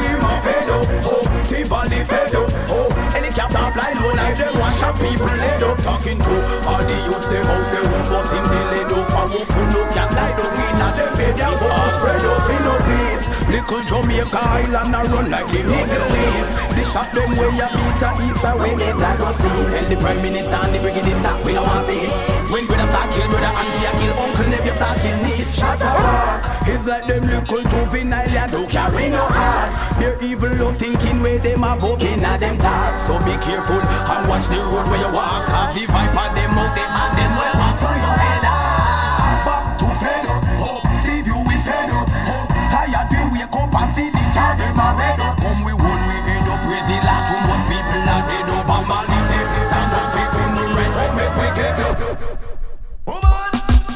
people laid up talking to. All the youth them out there who busting the laid up. I won't pull up, can't lie down in a them bed. They go spread up in no peace. Little Jamaica Island a run like the Middle East. The shot them way a beat a east and when they try to see. Tell the Prime Minister and the brigade stop, we don't want it. When brother start kill brother, auntie a kill uncle, nephew start kill niece. Shut up, it's like them little juvenile that don't carry no heart. They're evil look thinking where them a up in a them thoughts. So be careful and watch the road where you walk. Have the viper them out there and them well off for your head. Back to fed up, oh, see you we fed up, oh. Tired we wake up and see the car them a red up. Come we hold we head up with the lot too much people not dead up. And Mali say stand up people no right up make we get up. Woman,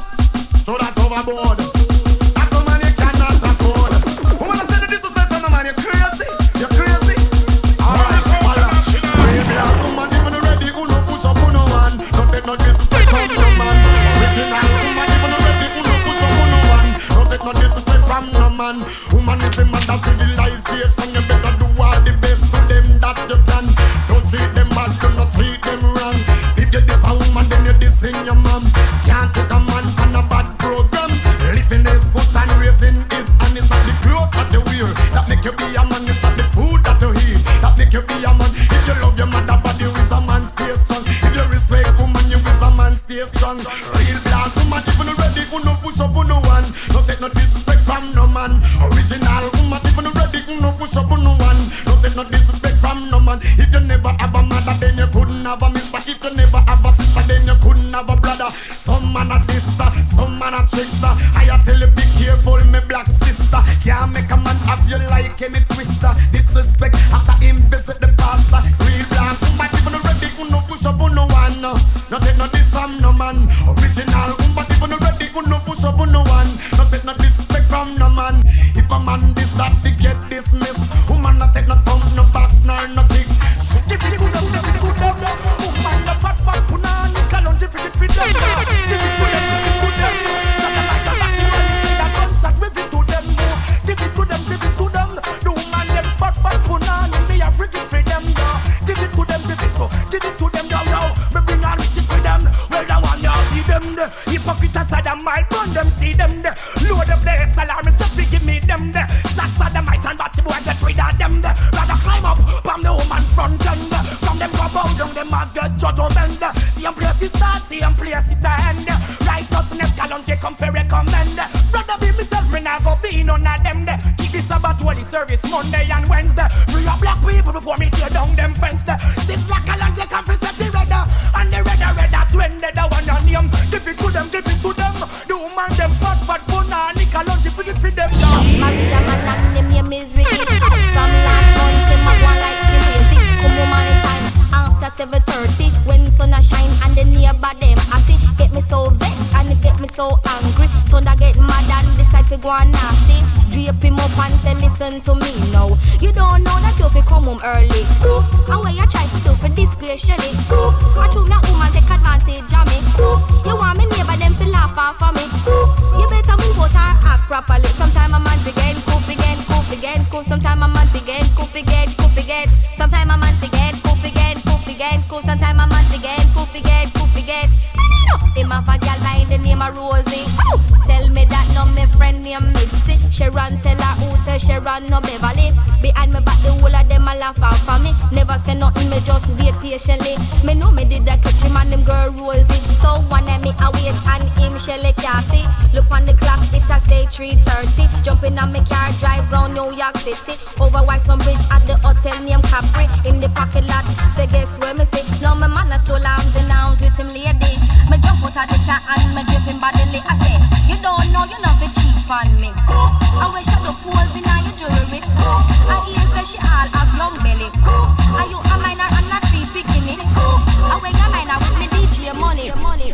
throw that overboard. That woman you cannot afford. Woman I said the disrespect on the man, you crazy, you crazy. Alright, voilà. Brave black woman even ready, who no push up, who no one. Don't take no disrespect from no man. Original woman even ready, who no push up, who no one. Don't take no disrespect from no man. Woman is a matter of civilization. You better do all the best to them that you can. Don't treat them bad, do not treat them wrong. If you diss a woman, then you dissing your mom. Can't take a man on a bad program. Lifting his foot and raising his hand. It's not the clothes that you wear that make you be a man. It's not the food that you eat that make you be a man. If you love your mother body, you is a man, stay strong. If you respect woman, you is a man, stay strong. Real black woman, even ready, who no push up, who no one. Don't take no disrespect from no man. Original woman, even ready, who no push up, who no one. Don't take no disrespect from no man. If you never have a mother, then you couldn't have a mister. If you never have a sister, then you couldn't have a brother. Some man a sister, some man a trickster. I tell you be careful, me black sister. Can't make a man have you like any twister. Disrespect after him visit the pastor. Real black woman, even ready, who no push up, who no one. No take no diss from no man. Original woman, even ready, who no push up, who no one. No take no disrespect from no man. If a man diss that, they get dismissed. Woman not take no thumb, no box, nor no kick. Give it good up, give it good up. Woman no fat fat punani, kalon give it fit up. Give it good up, give it good up. Something like a lucky man, that concert with it to them. Give it to them, give it to them. The woman them fat fat punani, me a freaking for them. Give it to them, give it to, give it to them. Yo yo, me bring on it for them. Well the one you see them there. Hypocrite aside and my bun them see them there. Load the place, alarm is to give me them there. That's why the might and batty boy get rid of them there. Rather climb up from the woman front end. From them go bow down, them a get judgment. Same place it start, same place it end. Righteousness, Kalonji come for recommend. Brother be myself, me never be none of them there. Keep this about holy service Monday and Wednesday. Free up black people before me tear down them fence there. This like Kalonji come for set the redder. And the redder redder twin the one on him. Give it to them, give it to them. The woman them fat fat punani, Kalonji for it for them now. Maria man, them name is Ricky. From last month, them a go like the lazy. Come on in time after seven thirty when sun a shine and the nearby them I see get me so vexed and it get me so angry. Thunder get mad and decide to go on nasty. Drape him up and say listen to me now. You don't know that you fi come home early. Ooh, and what you try to do for disgrace Shelly. Ooh, I told me a woman take advantage of me. Ooh, you want me neighbor them to laugh off of me. Ooh, you better move out and act properly. Sometime a man begin cool again, cool again, cool. Sometime a man begin cool again, cool again. Sometime a man begin cool again, cool again, cool. Sometime a man begin cool again, cool again. Him have a gal by the name of Rosie. Ooh, tell me that no me friend named Mitzi. Sharon tell her who tell Sharon no Beverly. Behind me back the whole of them a laugh out for me. Never say nothing, me just wait patiently. Me know me did that catch him and them girl Rosie. So one night me a wait and him Shelly Cassie. Look on the clock, it a say three thirty. Jump in on me car, drive round New York City. Over Whitestone Bridge at the hotel named Capri. In the parking lot, say guess where me sit. Now my man a stroll arms in arms with him lady. Me jump out of the car and me give him bodily. I say, you don't know, you know the cheap on me. I wish I don't pose in your jewelry. I hear say she all have long belly. Are you a minor and not free picking it? I wear a minor with me D J money.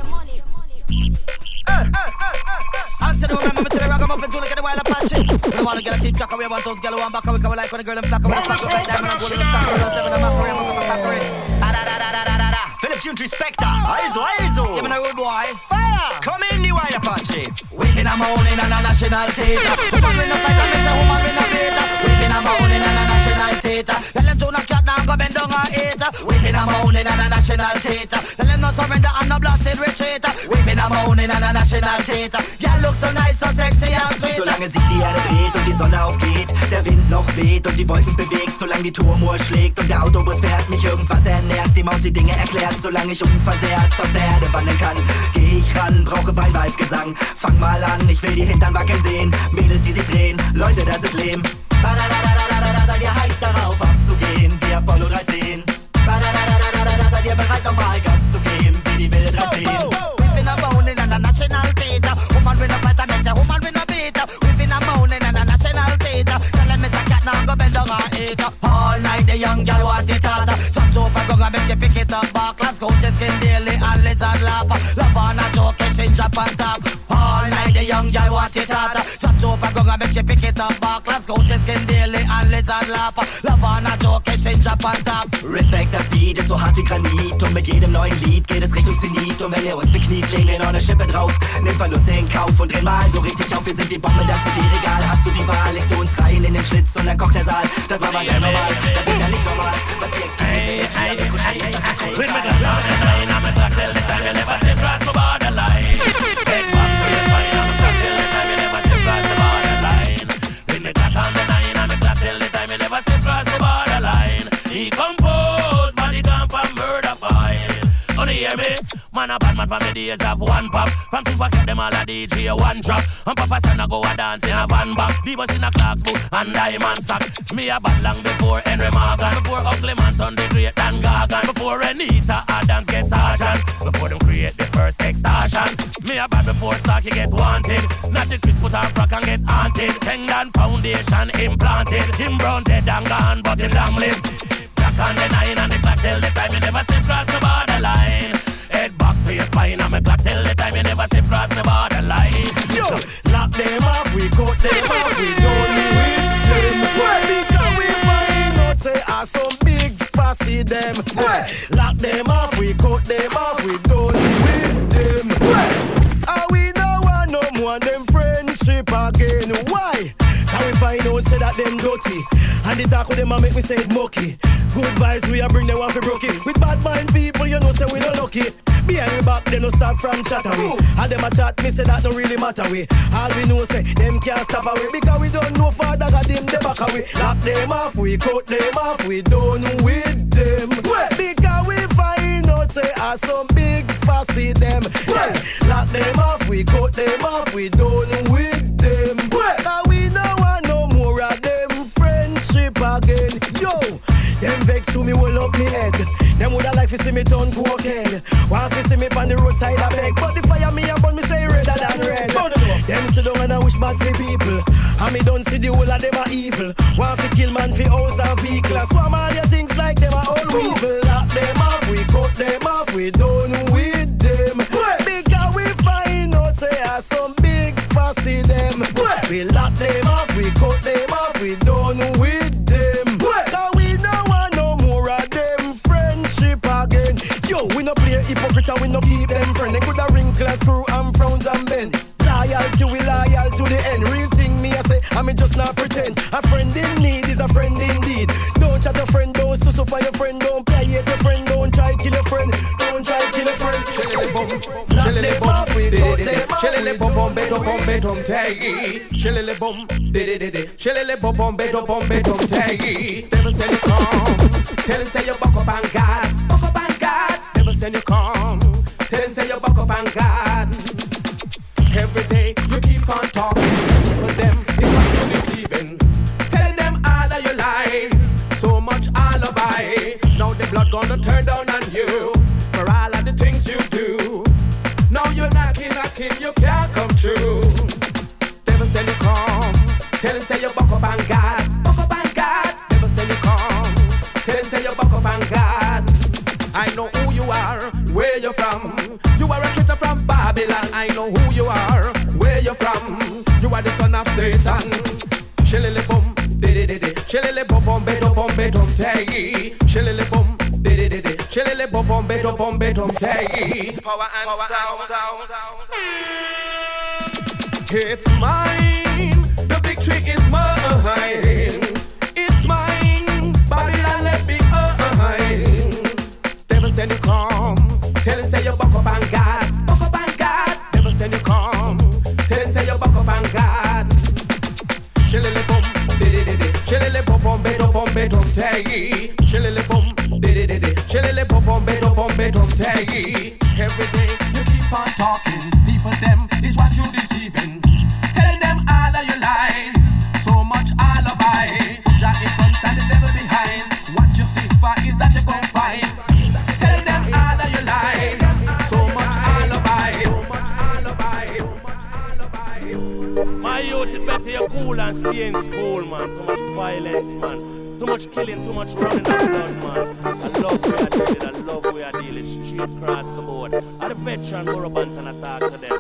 Hey, hey, hey, hey. Answer the woman, me to the ragamuffin, to look at the wild Apache. We wanna get a keep track away, want those girl who want back away, cause we like when the girl them flock away, flock away, diamond and gold in the stock, we don't seven and mackerel, and mackerel, mackerel. Ah da da da da da da da. Philip Junetry Spectre, Aizo, Aizo. Give me a good boy. Fire. Come in the wire Apache. Whipping a moaning and a national theater. Woman with no fight and miss a woman with no beta. Whipping a moaning and a national theater. Tell them to knock cat down, go bend down and eat. Whipping a moaning and a national theater. Tell them no surrender and no blasted retreat. Whipping a moaning and a national theater. Girl look so nice, so sexy and sweet. Solange sich die Erde dreht und die Sonne aufgeht, der Wind noch weht und die Wolken bewegt, solange die Turmuhr schlägt und der Autobus fährt, mich irgendwas ernährt, die Maus die Dinge erklärt, solange ich unversehrt auf der Erde wandeln kann. Geh ich ran, brauche Wein, Weib, Gesang. Fang mal an, ich will die Hintern wackeln sehen. Mädels, die sich drehen, Leute, das ist Lehm. Ba-da-da-da-da-da-da, seid ihr heiß darauf abzugehen, wie Apollo dreizehn. Ba-da-da-da-da-da-da, seid ihr bereit, nochmal Gas zu geben, wie die wilde dreizehn. We've been a moaning and a national theater. Woman with a vitamin, say woman with a beta. We've been a moaning and a national theater. Tell them it's a cat now, go bend down and eat. All night the young girl want it harder. Some soap and go and make you pick it up back. Let's go to skin daily and lizard laugh. Love on a joke, kissing drop on top. All night the young girl want it harder. Some soap and go and make you pick it up back. Let's go to skin daily and lizard laugh. Love on a joke, kissing drop on top. Respekt, das Beat ist so hart wie Granit und mit jedem neuen Lied geht es Richtung Zenit. Und wenn ihr uns bekniet, legen wir noch eine Schippe drauf. Nimm Verluste in Kauf und drehen mal so richtig auf. Wir sind die Bombe, dann sind die Regal. Hast du die Wahl, legst du uns rein in den Schlitz und dann kocht der Saal. Das war mal ganz normal, das ist ja nicht normal. Was hier geht, das ist kolossal. With me glass on the line, I'm a clock till the time you never step across my borderline. Head back to your spine, I'm a clock till the time you never step across the borderline. With me glass on the line, I'm a clock till the time you never step across the borderline. Decompose, body gone from murder file. Only hear me? Man a bad man from the days of one pop. From super get them all a D J one drop. And Papa son a go a dance in a van back. Divas in a clocks boot and diamond socks. Me a bad long before Henry Morgan. Before Ugly Manton the great Dan Gargan. Before Renita Adams get sergeant. Before them create the first extortion. Me a bad before Starkey get wanted. Not the Chris put on frock and get haunted. Sengdan foundation implanted. Jim Brown dead and gone but him long live. Black on the nine and the clock till the time you never step across the borderline. Head back to your spine and me clock till the time you never step across the borderline. Yo, lock them off, we cut them off, we don't with them. Well, because we find out say are some big fussy them. Well, lock them off, we cut them off, we don't with them. Well, and we don't want no more them friendship again. Why? Can we find out say that them dirty? And the talk with them and make me say it mucky. Good vibes we a bring them one for broke it. With bad mind people you know say we no lucky. Behind we back they no stop from chat away. And them a chat me say that don't really matter we. All we know say them can't stop away. Because we don't know father got them they back away. Lock them off, we cut them off, we done with them. Well, because we find out say are some big fussy them. Yeah. Lock them off, we cut them off, we done with them. Well, cause we don't want no more of them friendship again. Yo, them vex to me will up me head. Them woulda like to see me turn cocaine. Want to see me on the roadside a beg. But the fire me a burn me say redder than red. Them sit down and a wish bad for people. And me don't see the whole of them a evil. Want to kill man for house and vehicle. Swam all your things like them a all evil. Lock them off, we cut them off, we done with them. Because we find out say are some big fussy them. We lock them off, we cut them off, we done with them. Cause we don't want no more of them friendship again. Yo, we no play hypocrite and we no keep them friend. They coulda wrinkle and screw and frowns and bend. Loyalty, we loyal to the end. Real thing me I say, I me just not pretend. A friend in need is a friend indeed. Don't chat your friend, don't susu for your friend. Don't play it your friend, don't try kill your friend. Don't try kill your friend. Shillele bum, shillele bum bum bedo bum bedum taggy. Shillele bum, diddy shillele bum bum bedo bum bedum taggy. Never send you come, tell him say you buck up and God, buck up and God. Never send you come, tell him say you buck up and God. Every day you keep on talking, people them is what you're deceiving. Telling them all of your lies, so much alibi. Now the blood gonna turn down on you for all of the things you do. Now you're knocking, knocking, you can't come true. Never send you come, tell him say you buck up and God, buck up and God. Never send you come, tell him say you buck up and God. I know who you are, where you're from. You are a traitor from Babylon. I know who you are, where you're from. You are the son of Satan. Shillele bum, diddy diddy. Shillele bum bum bedum bum bedum taggy. Shillele bum, diddy diddy. Shillele bom beto bom beto tay. Power and sound. It's mine. The victory is mine. It's mine. Babylon let me behind. Devil send you come. Tell him say you buck up and God. Buck up and God. Devil send you come. Tell him say you buck up and God. Shillele bom. Shillele bom beto bom beto tay. Shillele bom. Shillele bom bom beto bom beto tay. Every day you keep on talking. People them is what you deceiving. Telling them all of your lies. So much alibi. Jack in front and the devil behind. What you seek for is that you're gonna find. Telling them all of your lies. So much alibi. So much alibi. So much alibi. My youth, it better you cool and stay in school, man. Too much violence, man. Too much killing, too much running of blood, man. I love where I deal it, I love where I deal it. Straight across the board. And the veteran go up and attack to them.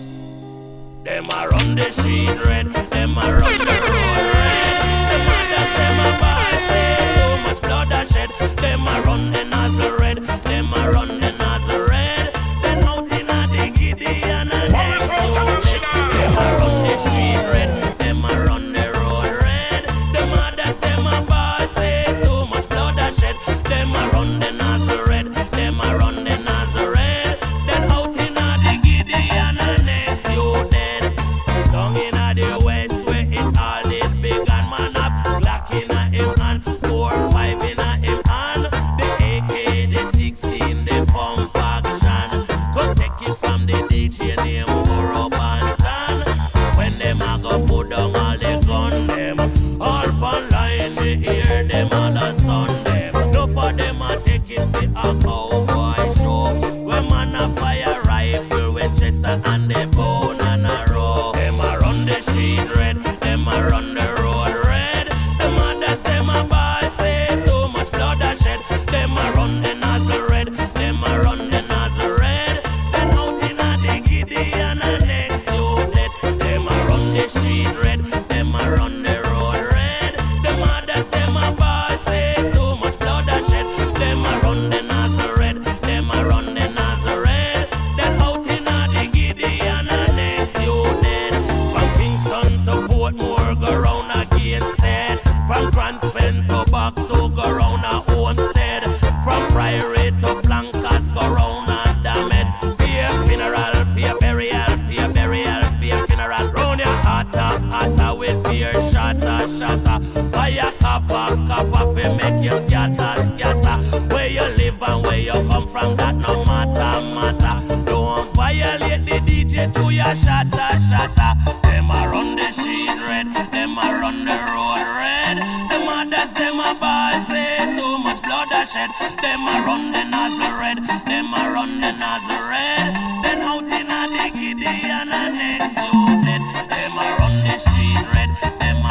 Them a run the street red, them a run the road red. Them mothers, them a ball say too much blood I shed. Them a run the nozzle red, them a run the nozzle red. Then out in a the Gideon and next to them a run the street red, them a run the road red. Them mothers, them a ball say too much blood I shed. Them a run the nozzle red, them a run the nozzle red. Then out in a the Gideon and next you dead. Down in a the west where it all did big and man up. Glock in a him hand, four five in a him hand. The A K, the sixteen, the pump action. Go take it from the D J name Burro Bantan. When them a go put down all the gun them, all pan line we hear them all a son them. No for them a take it to a cowboy show. When man a fire rifle, Winchester and the bone and a row. Them a run the street red, them a run the road red. The mothers them a ball say too much blood a shed. Them a run the nozzle red, them a run the nozzle red. Then out in a the Gideon and next you dead. Them a run the street red, them a run the road red. The mothers them a ball say too much blood a shed. Them a run the nozzle red, them a run the nozzle red. Then out in a the Gideon and next you dead. From Kingston to Portmore go round againstead. From Cranston to back to go round a Homestead. From Priory to Flankers go round a Damed. Pay a funeral, pay a burial, pay a burial, pay a funeral. Round your hotter, hotter with beer, shatter, shatter. Fire copper, copper fi make you scatter, scatter. Where you live and where you come from, that no matter, matter. Don't violate the D J to your shatter, shatter. Them a run the street red, them a run the road red. The mothers them a ball say too much blood a shed. Them a run the nozzle red, them a run the nozzle red. Then out in a the Gideon and next you dead. Them a run the street red, them